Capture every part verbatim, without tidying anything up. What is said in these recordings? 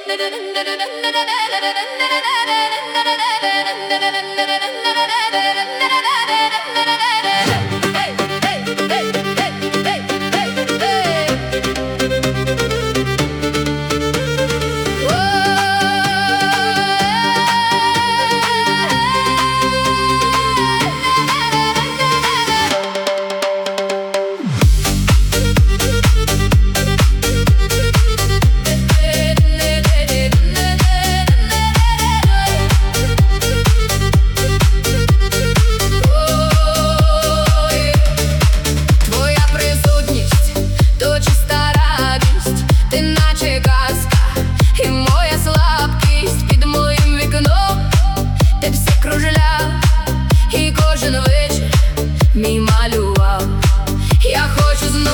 Мій малював, я хочу знов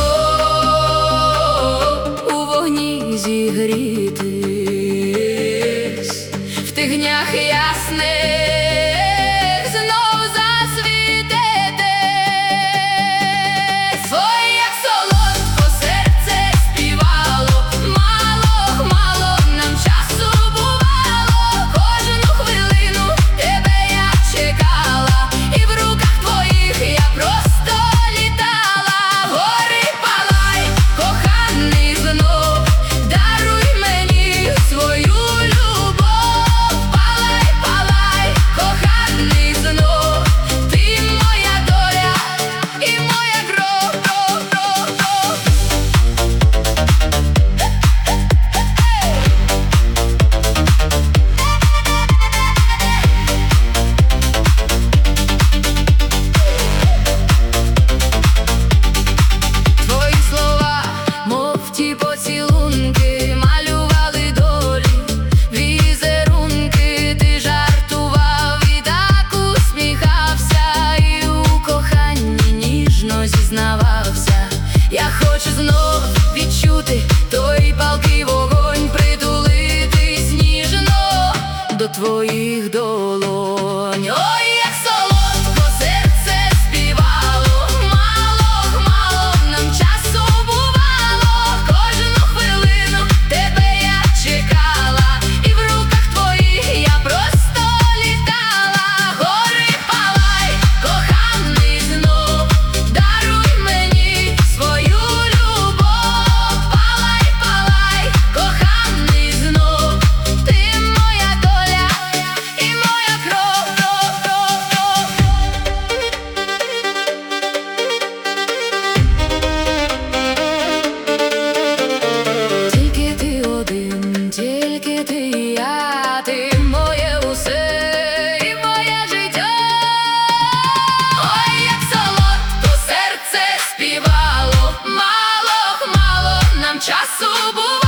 у вогні зігрітись, в тих днях ясних знов засвітитись. Ой, як солодко серце співало, мало, мало нам часу бувало, кожну хвилину тебе я чекала, і в руках твоїх я просто літала. Гори палай, коханий знов, даруй мені свою любов. Палай, палай, коханий знов, ти моя доля і моя кров, кров, кров, кров. Твої слова, мов ті поцілунки, малювали долі, візерунки. Ти жартував і так усміхався, і у коханні ніжно зізнавався. Я хочу знов відчути той палкий вогонь, притулитись ніжно до твоїх долонь. Ой, як солодко серце співало, мало, мало нам часу бувало, кожну хвилину тебе я чекала, і в руках твоїх я просто літала. Гори палай, коханий знов, даруй мені свою любов. Палай, палай, коханий знов, ти моя доля і моя кров, кров, кров, кров. Тільки ти один, тільки ти і я, ти моє усе і моє життя. Ой, як солодко серце співало, мало, мало нам часу було.